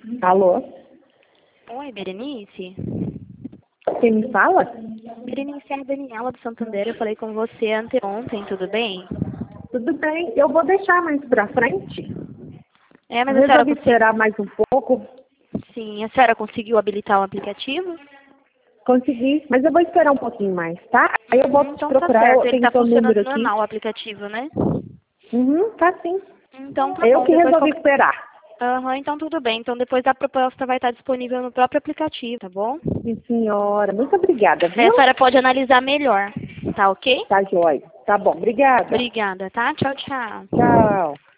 Alô? Oi, Berenice? Quem me fala? Berenice, é a Daniela do Santander. Eu falei com você anteontem, tudo bem? Tudo bem, eu vou deixar mais pra frente. É, mas a senhora Resolvi conseguiu... esperar mais um pouco. Sim, a senhora conseguiu habilitar o aplicativo? Consegui, mas eu vou esperar um pouquinho mais, tá? Aí eu volto te Então tá procurar, certo, eu ele tenho tá seu funcionando número aqui. normal o aplicativo, né? Tá sim. Então tá Eu bom, que depois resolvi qualquer... esperar. Aham, então tudo bem. Então depois a proposta vai estar disponível no próprio aplicativo, tá bom? Sim, senhora. Muito obrigada, Aí a viu? senhora pode analisar melhor, tá ok? Tá joia. Tá bom, obrigada. Obrigada, tá? Tchau, tchau. Tchau.